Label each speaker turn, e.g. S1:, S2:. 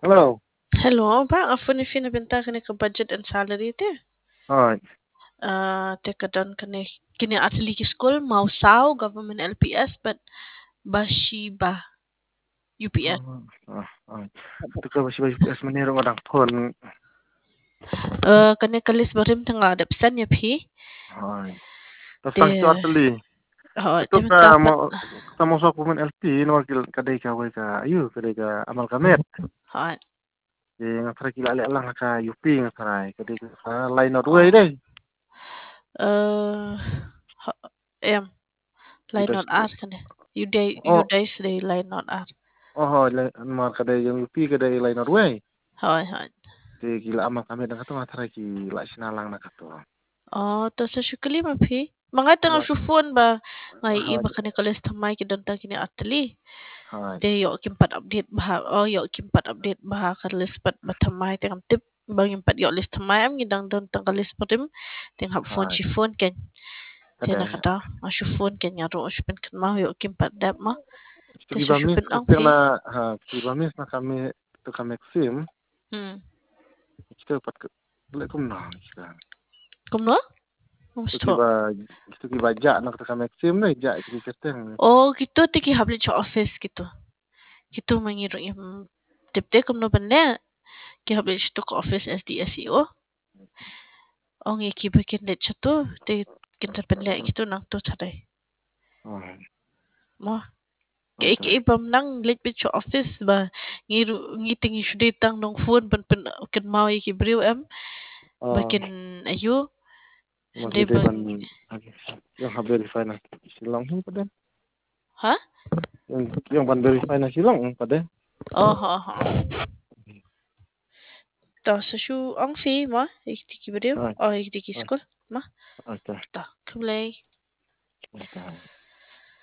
S1: Hello.
S2: Hello, ba? Ako ni finabenta ka ka budget and salary te.
S1: Hi.
S2: Teka don kini atli ki school Mausau government LPS but Bashiba UPS.
S1: Hi. Tuka basi basi PS maniro orang phone.
S2: Kani kalis barim tanga adapsan ya phi.
S1: Hi. Tasang itu
S2: Te
S1: atli. Itu
S2: te mentapat.
S1: ka mo sa pumen LP no wakil kadai ka wai ka ayu kadai ka amal kamet.
S2: Hot.
S1: Di ngatra kila ale alang ka UP ngatra kadai ka line out way
S2: Oh.
S1: deh.
S2: Uh, em line
S1: Kita
S2: not ar kani. You
S1: oh
S2: days day line not ar.
S1: oh mar kadai yang UP kadai line out way.
S2: Hot hot.
S1: Di kila amal kamet dan katu ngatra kila sinalang na katu.
S2: Oh, to sa syukali ma phi. Mga tanga
S1: Hi.
S2: syufon ba ngai iba kani kalis tamay ki don ta kini atli.
S1: Hi.
S2: Te yo kimpat update bah yo kimpat update bah ka list pat batamai tengam tip bang impat yo list tamai am ngidang don tang list patim teng hap phone
S1: Hi.
S2: si phone ken te na
S1: Kadai.
S2: kata asu phone ken ya ro uspen kan ma yo kimpat dap ma
S1: Itu
S2: te su
S1: kibamis
S2: supin ang
S1: kita
S2: phe
S1: na kibamis na kami itu kami sim
S2: hmm
S1: kita dapat boleh kumna kita
S2: kum no
S1: itu
S2: musto
S1: kiba jak nak kita kami sim na jak itu keteng
S2: oh gitu tiki habli cho office gitu gitu mangiro yung tip te kum no bande ki habli to office SDSEO ong ikibakin det chato te kinta penle gitu nang to chaday
S1: oh
S2: mo
S1: itu
S2: Kaibam nang litbit sa office ba ngiting isu datang nung phone pan kan mau iki briw am
S1: oh
S2: bakin ayo hindi
S1: masih
S2: ba
S1: depan yang verify na silang pada
S2: ha
S1: yang ban verify na silang pada
S2: oh ha ta sa shu ang fi ma iki briw
S1: ah
S2: oh iki
S1: ah
S2: school ma
S1: okay
S2: ta kumlay
S1: okay